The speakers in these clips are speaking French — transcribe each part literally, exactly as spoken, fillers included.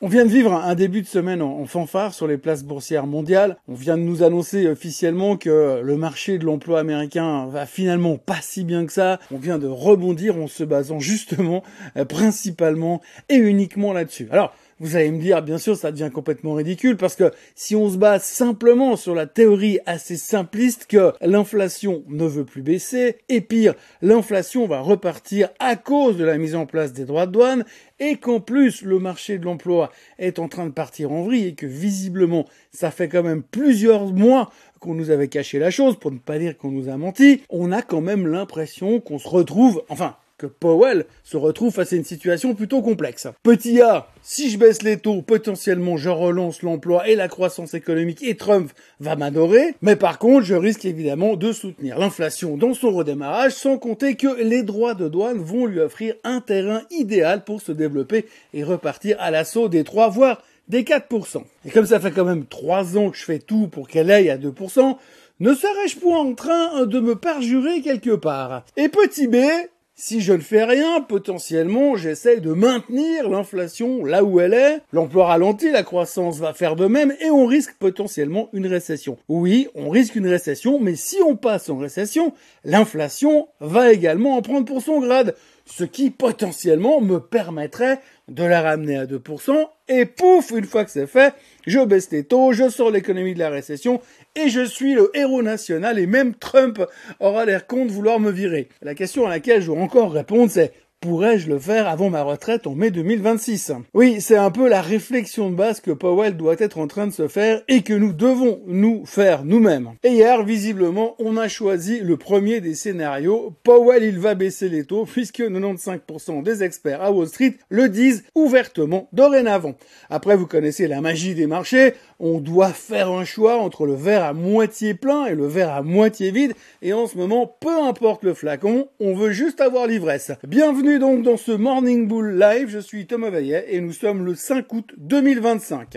On vient de vivre un début de semaine en fanfare sur les places boursières mondiales. On vient de nous annoncer officiellement que le marché de l'emploi américain va finalement pas si bien que ça. On vient de rebondir en se basant justement, principalement et uniquement là-dessus. Alors, vous allez me dire, bien sûr, ça devient complètement ridicule parce que si on se base simplement sur la théorie assez simpliste que l'inflation ne veut plus baisser, et pire, l'inflation va repartir à cause de la mise en place des droits de douane, et qu'en plus le marché de l'emploi est en train de partir en vrille et que visiblement ça fait quand même plusieurs mois qu'on nous avait caché la chose, pour ne pas dire qu'on nous a menti, on a quand même l'impression qu'on se retrouve, enfin, que Powell se retrouve face à une situation plutôt complexe. Petit A, si je baisse les taux, potentiellement je relance l'emploi et la croissance économique et Trump va m'adorer, mais par contre je risque évidemment de soutenir l'inflation dans son redémarrage, sans compter que les droits de douane vont lui offrir un terrain idéal pour se développer et repartir à l'assaut des trois, voire des quatre pour cent. Et comme ça fait quand même trois ans que je fais tout pour qu'elle aille à deux pour cent, ne serais-je point en train de me perjurer quelque part? Et petit B, si je ne fais rien, potentiellement, j'essaye de maintenir l'inflation là où elle est. L'emploi ralentit, la croissance va faire de même et on risque potentiellement une récession. Oui, on risque une récession, mais si on passe en récession, l'inflation va également en prendre pour son grade, ce qui potentiellement me permettrait de la ramener à deux pour cent et pouf, une fois que c'est fait, je baisse les taux, je sors l'économie de la récession et je suis le héros national et même Trump aura l'air con de vouloir me virer. La question à laquelle je dois encore répondre, c'est: pourrais-je le faire avant ma retraite en mai deux mille vingt-six? Oui, c'est un peu la réflexion de base que Powell doit être en train de se faire et que nous devons nous faire nous-mêmes. Et hier, visiblement, on a choisi le premier des scénarios. Powell, il va baisser les taux puisque quatre-vingt-quinze pour cent des experts à Wall Street le disent ouvertement dorénavant. Après, vous connaissez la magie des marchés. On doit faire un choix entre le verre à moitié plein et le verre à moitié vide. Et en ce moment, peu importe le flacon, on veut juste avoir l'ivresse. Bienvenue donc dans ce Morning Bull Live, je suis Thomas Vaillet et nous sommes le cinq août deux mille vingt-cinq.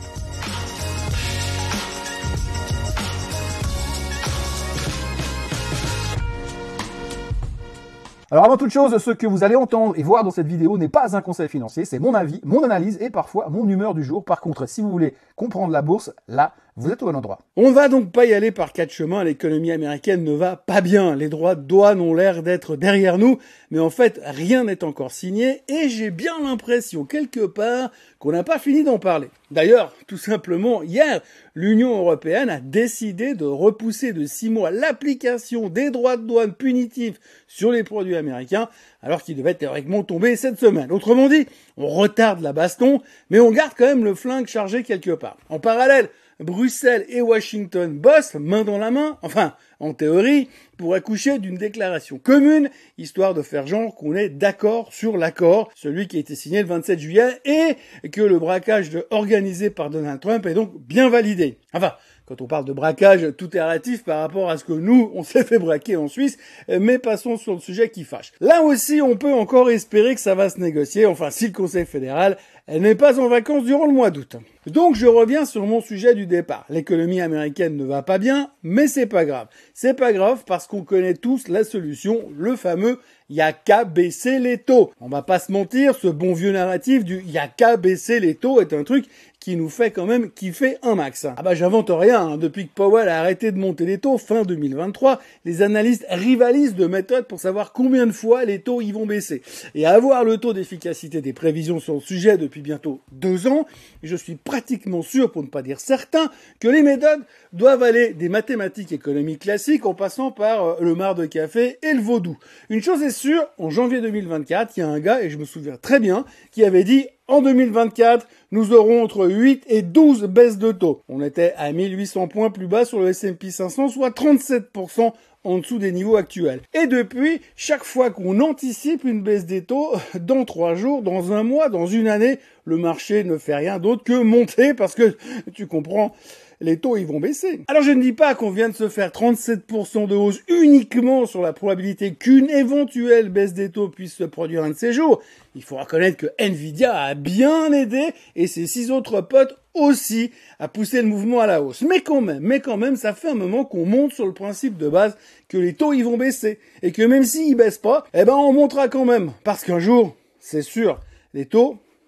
Alors avant toute chose, ce que vous allez entendre et voir dans cette vidéo n'est pas un conseil financier, c'est mon avis, mon analyse et parfois mon humeur du jour. Par contre, si vous voulez comprendre la bourse, là, vous êtes au bon endroit. On va donc pas y aller par quatre chemins, l'économie américaine ne va pas bien, les droits de douane ont l'air d'être derrière nous, mais en fait, rien n'est encore signé et j'ai bien l'impression, quelque part, qu'on n'a pas fini d'en parler. D'ailleurs, tout simplement, hier, l'Union européenne a décidé de repousser de six mois l'application des droits de douane punitifs sur les produits américains, alors qu'ils devaient théoriquement tomber cette semaine. Autrement dit, on retarde la baston, mais on garde quand même le flingue chargé quelque part. En parallèle, Bruxelles et Washington bossent main dans la main, enfin, en théorie, pour accoucher d'une déclaration commune, histoire de faire genre qu'on est d'accord sur l'accord, celui qui a été signé le vingt-sept juillet, et que le braquage de, organisé par Donald Trump est donc bien validé. Enfin, quand on parle de braquage, tout est relatif par rapport à ce que nous, on s'est fait braquer en Suisse, mais passons sur le sujet qui fâche. Là aussi, on peut encore espérer que ça va se négocier, enfin si le Conseil fédéral n'est pas en vacances durant le mois d'août. Donc je reviens sur mon sujet du départ. L'économie américaine ne va pas bien, mais c'est pas grave. C'est pas grave parce qu'on connaît tous la solution, le fameux « y a qu'à baisser les taux ». On va pas se mentir, ce bon vieux narratif du « y a qu'à baisser les taux » est un truc qui nous fait quand même kiffer un max. Ah bah j'invente rien, hein. Depuis que Powell a arrêté de monter les taux fin deux mille vingt-trois, les analystes rivalisent de méthodes pour savoir combien de fois les taux y vont baisser. Et à avoir le taux d'efficacité des prévisions sur le sujet depuis bientôt deux ans, je suis pratiquement sûr, pour ne pas dire certain, que les méthodes doivent aller des mathématiques économiques classiques en passant par le marc de café et le vaudou. Une chose est sûre, en janvier deux mille vingt-quatre, il y a un gars, et je me souviens très bien, qui avait dit en deux mille vingt-quatre, nous aurons entre huit et douze baisses de taux. On était à mille huit cents points plus bas sur le S and P cinq cents, soit trente-sept pour cent en dessous des niveaux actuels. Et depuis, chaque fois qu'on anticipe une baisse des taux, dans trois jours, dans un mois, dans une année, le marché ne fait rien d'autre que monter parce que, tu comprends, les taux ils vont baisser. Alors je ne dis pas qu'on vient de se faire trente-sept pour cent de hausse uniquement sur la probabilité qu'une éventuelle baisse des taux puisse se produire un de ces jours. Il faut reconnaître que Nvidia a bien aidé et ses six autres potes aussi à pousser le mouvement à la hausse. Mais quand même, mais quand même, ça fait un moment qu'on monte sur le principe de base que les taux ils vont baisser et que même s'ils baissent pas, eh ben on montera quand même parce qu'un jour, c'est sûr, les taux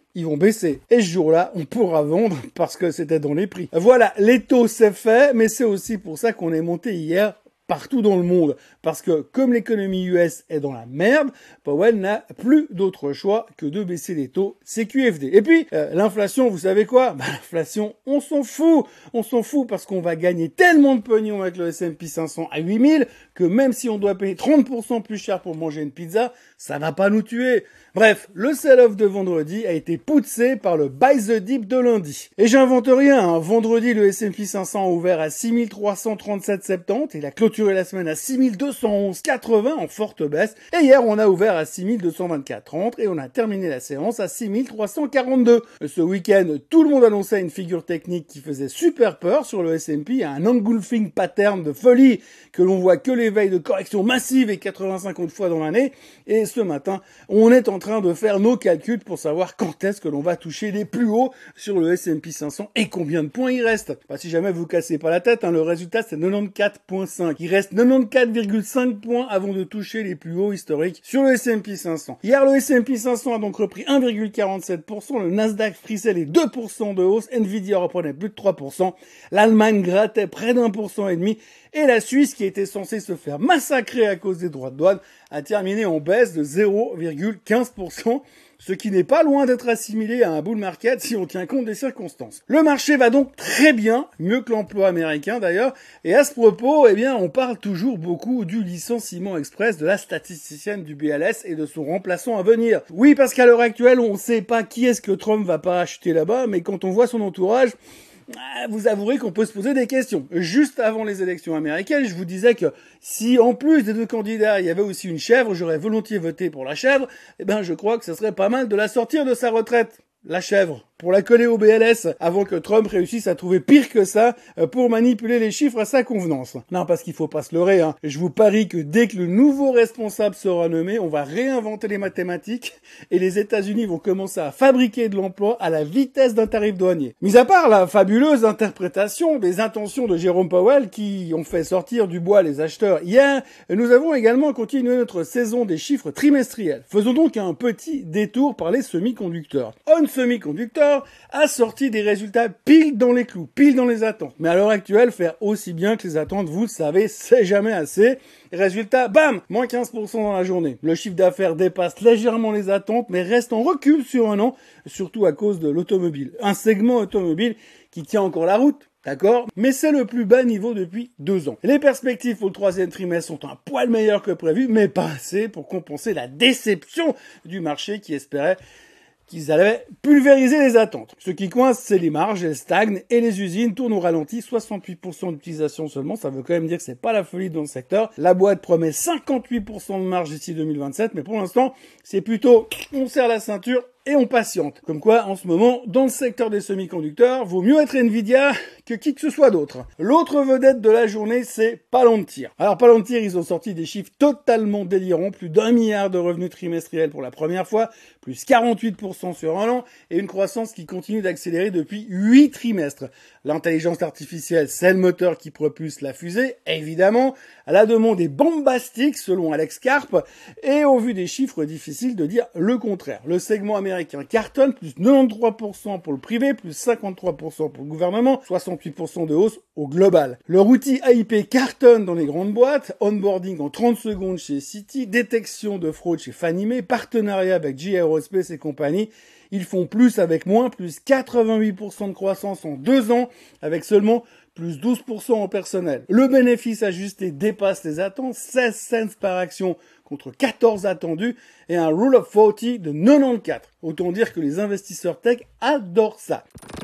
ils vont baisser. Et ce jour-là, on pourra vendre parce que c'était dans les prix. Voilà, les taux c'est fait, mais c'est aussi pour ça qu'on est monté hier partout dans le monde. Parce que comme l'économie U S est dans la merde, Powell n'a plus d'autre choix que de baisser les taux C Q F D. Et puis, euh, l'inflation, vous savez quoi? Bah, l'inflation, on s'en fout. On s'en fout parce qu'on va gagner tellement de pognon avec le S and P cinq cents à huit mille que même si on doit payer trente pour cent plus cher pour manger une pizza, ça va pas nous tuer. Bref, le sell-off de vendredi a été poussé par le buy the dip de lundi. Et j'invente rien, hein. Vendredi, le S and P cinq cents a ouvert à six mille trois cent trente-sept virgule soixante-dix et il a clôturé la semaine à six mille deux cent onze virgule quatre-vingts en forte baisse. Et hier, on a ouvert à six mille deux cent vingt-quatre virgule trente et on a terminé la séance à six mille trois cent quarante-deux. Ce week-end, tout le monde annonçait une figure technique qui faisait super peur sur le S and P, un engulfing pattern de folie que l'on voit que les veilles de correction massive et quatre-vingt-cinq autres fois dans l'année. Et ce matin, on est en train de faire nos calculs pour savoir quand est-ce que l'on va toucher les plus hauts sur le S and P cinq cents et combien de points il reste. Bah, si jamais vous cassez pas la tête, hein, le résultat c'est quatre-vingt-quatorze virgule cinq. Il reste quatre-vingt-quatorze virgule cinq points avant de toucher les plus hauts historiques sur le S and P cinq cents. Hier, le S and P cinq cents a donc repris un virgule quarante-sept pour cent, le Nasdaq frisait les deux pour cent de hausse, Nvidia reprenait plus de trois pour cent, l'Allemagne grattait près d'un pour cent et demi, et la Suisse, qui était censée se faire massacrer à cause des droits de douane, a terminé en baisse de zéro virgule quinze pour cent, ce qui n'est pas loin d'être assimilé à un bull market si on tient compte des circonstances. Le marché va donc très bien, mieux que l'emploi américain d'ailleurs, et à ce propos, eh bien, on parle toujours beaucoup du licenciement express de la statisticienne du B L S et de son remplaçant à venir. Oui, parce qu'à l'heure actuelle, on ne sait pas qui est-ce que Trump va parachuter là-bas, mais quand on voit son entourage, vous avouerez qu'on peut se poser des questions. Juste avant les élections américaines, je vous disais que si en plus des deux candidats, il y avait aussi une chèvre, j'aurais volontiers voté pour la chèvre, eh ben je crois que ce serait pas mal de la sortir de sa retraite. La chèvre, pour la coller au B L S, avant que Trump réussisse à trouver pire que ça pour manipuler les chiffres à sa convenance. Non, parce qu'il faut pas se leurrer, hein. Je vous parie que dès que le nouveau responsable sera nommé, on va réinventer les mathématiques et les États-Unis vont commencer à fabriquer de l'emploi à la vitesse d'un tarif douanier. Mis à part la fabuleuse interprétation des intentions de Jérôme Powell qui ont fait sortir du bois les acheteurs hier, nous avons également continué notre saison des chiffres trimestriels. Faisons donc un petit détour par les semi-conducteurs. On Semiconductor a sorti des résultats pile dans les clous, pile dans les attentes. Mais à l'heure actuelle, faire aussi bien que les attentes, vous le savez, c'est jamais assez. Résultat, bam, moins quinze pour cent dans la journée. Le chiffre d'affaires dépasse légèrement les attentes, mais reste en recul sur un an, surtout à cause de l'automobile. Un segment automobile qui tient encore la route. D'accord? Mais c'est le plus bas niveau depuis deux ans. Les perspectives pour le troisième trimestre sont un poil meilleures que prévu, mais pas assez pour compenser la déception du marché qui espérait qu'ils allaient pulvériser les attentes. Ce qui coince, c'est les marges, elles stagnent et les usines tournent au ralenti, soixante-huit pour cent d'utilisation seulement, ça veut quand même dire que c'est pas la folie dans le secteur. La boîte promet cinquante-huit pour cent de marge d'ici deux mille vingt-sept, mais pour l'instant, c'est plutôt on serre la ceinture et on patiente. Comme quoi, en ce moment, dans le secteur des semi-conducteurs, vaut mieux être Nvidia que qui que ce soit d'autre. L'autre vedette de la journée, c'est Palantir. Alors Palantir, ils ont sorti des chiffres totalement délirants, plus d'un milliard de revenus trimestriels pour la première fois, plus quarante-huit pour cent sur un an, et une croissance qui continue d'accélérer depuis huit trimestres. L'intelligence artificielle, c'est le moteur qui propulse la fusée, évidemment. La demande est bombastique, selon Alex Karp, et au vu des chiffres, difficile de dire le contraire. Le segment américain cartonne, plus quatre-vingt-treize pour cent pour le privé, plus cinquante-trois pour cent pour le gouvernement, soixante-huit pour cent de hausse au global. Leur outil A I P cartonne dans les grandes boîtes, onboarding en trente secondes chez Citi, détection de fraude chez Fannie Mae, partenariat avec G E Aerospace et compagnie. Ils font plus avec moins, plus quatre-vingt-huit pour cent de croissance en deux ans, avec seulement plus douze pour cent en personnel. Le bénéfice ajusté dépasse les attentes, seize cents par action contre quatorze attendus, et un Rule of quarante de quatre-vingt-quatorze. Autant dire que les investisseurs tech adorent ça.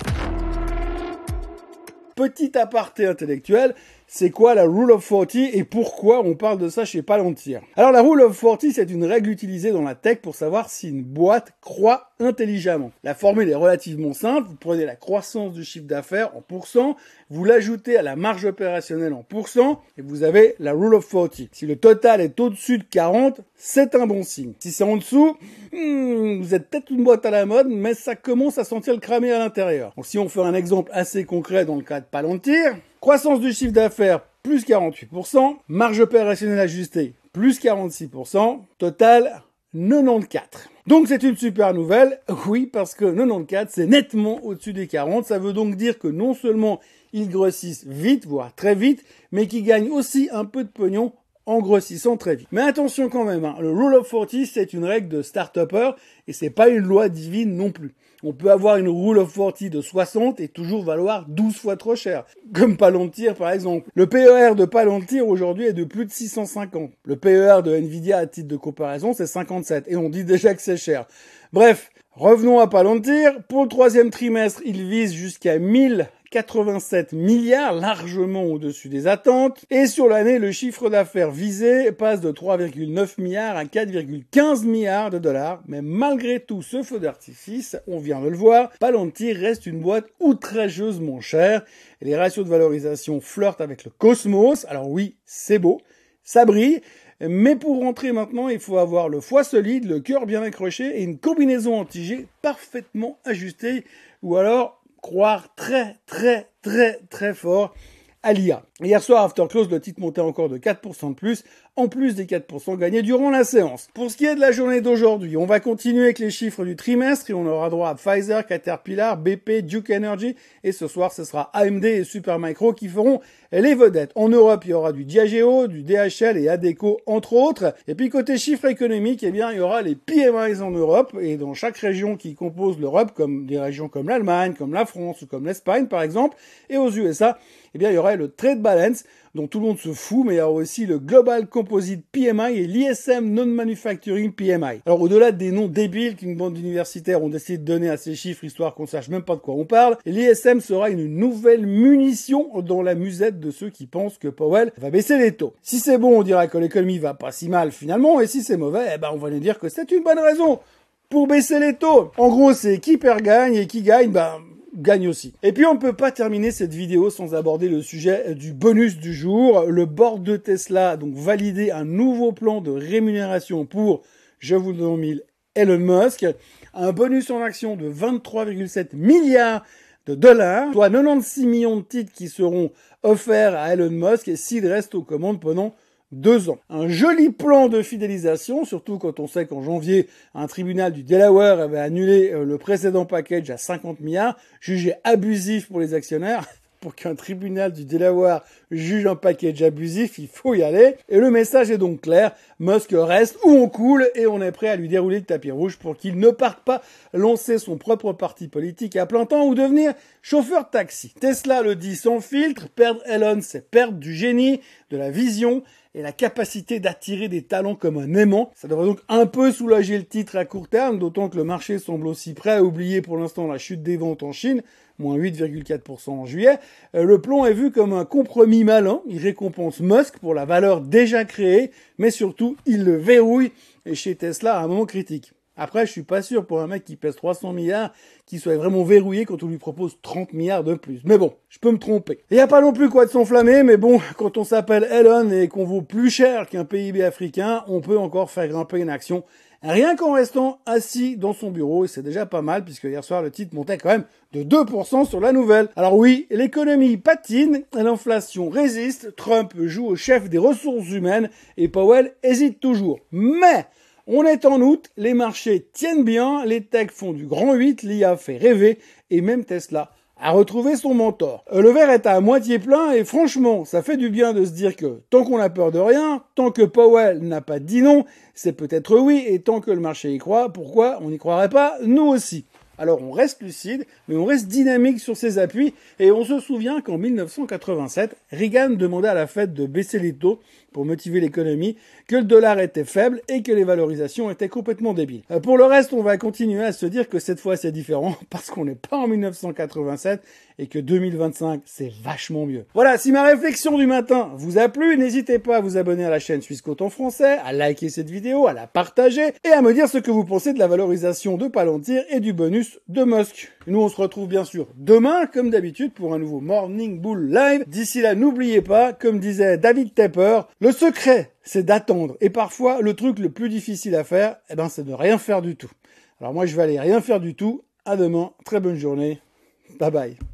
Petit aparté intellectuel, c'est quoi la Rule of quarante et pourquoi on parle de ça chez Palantir? Alors la Rule of quarante, c'est une règle utilisée dans la tech pour savoir si une boîte croît intelligemment. La formule est relativement simple, vous prenez la croissance du chiffre d'affaires en pourcent, vous l'ajoutez à la marge opérationnelle en pourcent, et vous avez la Rule of quarante. Si le total est au-dessus de quarante, c'est un bon signe. Si c'est en dessous, hmm, vous êtes peut-être une boîte à la mode, mais ça commence à sentir le cramer à l'intérieur. Donc si on fait un exemple assez concret dans le cas de Palantir, croissance du chiffre d'affaires, plus quarante-huit pour cent, marge opérationnelle ajustée, plus quarante-six pour cent, total, quatre-vingt-quatorze. Donc c'est une super nouvelle, oui, parce que quatre-vingt-quatorze, c'est nettement au-dessus des quarante. Ça veut donc dire que non seulement ils grossissent vite, voire très vite, mais qu'ils gagnent aussi un peu de pognon en grossissant très vite. Mais attention quand même, hein, le Rule of quarante, c'est une règle de start-upper et c'est pas une loi divine non plus. On peut avoir une Rule of quarante de soixante et toujours valoir douze fois trop cher. Comme Palantir par exemple. Le P E R de Palantir aujourd'hui est de plus de six cent cinquante. Le P E R de Nvidia à titre de comparaison c'est cinquante-sept et on dit déjà que c'est cher. Bref, revenons à Palantir. Pour le troisième trimestre, il vise jusqu'à mille quatre-vingt-sept milliards, largement au-dessus des attentes. Et sur l'année, le chiffre d'affaires visé passe de trois virgule neuf milliards à quatre virgule quinze milliards de dollars. Mais malgré tout ce feu d'artifice, on vient de le voir, Palantir reste une boîte outrageusement chère. Et les ratios de valorisation flirtent avec le cosmos. Alors oui, c'est beau, ça brille. Mais pour rentrer maintenant, il faut avoir le foie solide, le cœur bien accroché et une combinaison anti-G parfaitement ajustée. Ou alors croire très très très très fort à l'I A. Hier soir, after close, le titre montait encore de quatre pour cent de plus, en plus des quatre pour cent gagnés durant la séance. Pour ce qui est de la journée d'aujourd'hui, on va continuer avec les chiffres du trimestre et on aura droit à Pfizer, Caterpillar, B P, Duke Energy et ce soir, ce sera A M D et Supermicro qui feront les vedettes. En Europe, il y aura du Diageo, du D H L et Adecco, entre autres. Et puis côté chiffres économiques, eh bien, il y aura les P M Is en Europe et dans chaque région qui compose l'Europe, comme des régions comme l'Allemagne, comme la France ou comme l'Espagne, par exemple, et aux U S A, eh bien, il y aura le trade balance dont tout le monde se fout, mais il y a aussi le Global Composite P M I et l'I S M Non-Manufacturing P M I. Alors, au-delà des noms débiles qu'une bande d'universitaires ont décidé de donner à ces chiffres, histoire qu'on sache même pas de quoi on parle, l'I S M sera une nouvelle munition dans la musette de ceux qui pensent que Powell va baisser les taux. Si c'est bon, on dira que l'économie va pas si mal finalement, et si c'est mauvais, eh ben, on va nous dire que c'est une bonne raison pour baisser les taux. En gros, c'est qui perd gagne, et qui gagne, ben, gagne aussi. Et puis on ne peut pas terminer cette vidéo sans aborder le sujet du bonus du jour. Le board de Tesla a donc validé un nouveau plan de rémunération pour, je vous le donne mille, Elon Musk. Un bonus en action de vingt-trois virgule sept milliards de dollars, soit quatre-vingt-seize millions de titres qui seront offerts à Elon Musk s'il reste aux commandes pendant deux ans. Un joli plan de fidélisation, surtout quand on sait qu'en janvier, un tribunal du Delaware avait annulé le précédent package à cinquante milliards, jugé abusif pour les actionnaires. Pour qu'un tribunal du Delaware juge un package abusif, il faut y aller. Et le message est donc clair, Musk reste où on coule et on est prêt à lui dérouler le tapis rouge pour qu'il ne parte pas lancer son propre parti politique à plein temps ou devenir chauffeur de taxi. Tesla le dit sans filtre, perdre Elon, c'est perdre du génie, de la vision et la capacité d'attirer des talents comme un aimant. Ça devrait donc un peu soulager le titre à court terme, d'autant que le marché semble aussi prêt à oublier pour l'instant la chute des ventes en Chine, moins huit virgule quatre pour cent en juillet. Le plan est vu comme un compromis malin. Il récompense Musk pour la valeur déjà créée, mais surtout, il le verrouille et chez Tesla à un moment critique. Après, je suis pas sûr pour un mec qui pèse trois cents milliards qu'il soit vraiment verrouillé quand on lui propose trente milliards de plus. Mais bon, je peux me tromper. Il n'y a pas non plus quoi de s'enflammer, mais bon, quand on s'appelle Elon et qu'on vaut plus cher qu'un P I B africain, on peut encore faire grimper une action. Rien qu'en restant assis dans son bureau, et c'est déjà pas mal, puisque hier soir, le titre montait quand même de deux pour cent sur la nouvelle. Alors oui, l'économie patine, l'inflation résiste, Trump joue au chef des ressources humaines, et Powell hésite toujours. Mais on est en août, les marchés tiennent bien, les techs font du grand huit, l'I A fait rêver, et même Tesla a retrouvé son mentor. Le verre est à moitié plein et franchement, ça fait du bien de se dire que tant qu'on a peur de rien, tant que Powell n'a pas dit non, c'est peut-être oui, et tant que le marché y croit, pourquoi on n'y croirait pas, nous aussi. Alors on reste lucide, mais on reste dynamique sur ses appuis, et on se souvient qu'en mille neuf cent quatre-vingt-sept, Reagan demandait à la Fed de baisser les taux pour motiver l'économie, que le dollar était faible et que les valorisations étaient complètement débiles. Pour le reste, on va continuer à se dire que cette fois c'est différent, parce qu'on n'est pas en mille neuf cent quatre-vingt-sept, et que deux mille vingt-cinq, c'est vachement mieux. Voilà, si ma réflexion du matin vous a plu, n'hésitez pas à vous abonner à la chaîne Suisse Coton Français, à liker cette vidéo, à la partager, et à me dire ce que vous pensez de la valorisation de Palantir et du bonus de Musk. Nous, on se retrouve bien sûr demain, comme d'habitude, pour un nouveau Morning Bull Live. D'ici là, n'oubliez pas, comme disait David Tepper, le secret, c'est d'attendre. Et parfois, le truc le plus difficile à faire, eh ben, c'est de rien faire du tout. Alors moi, je vais aller rien faire du tout. À demain. Très bonne journée. Bye bye.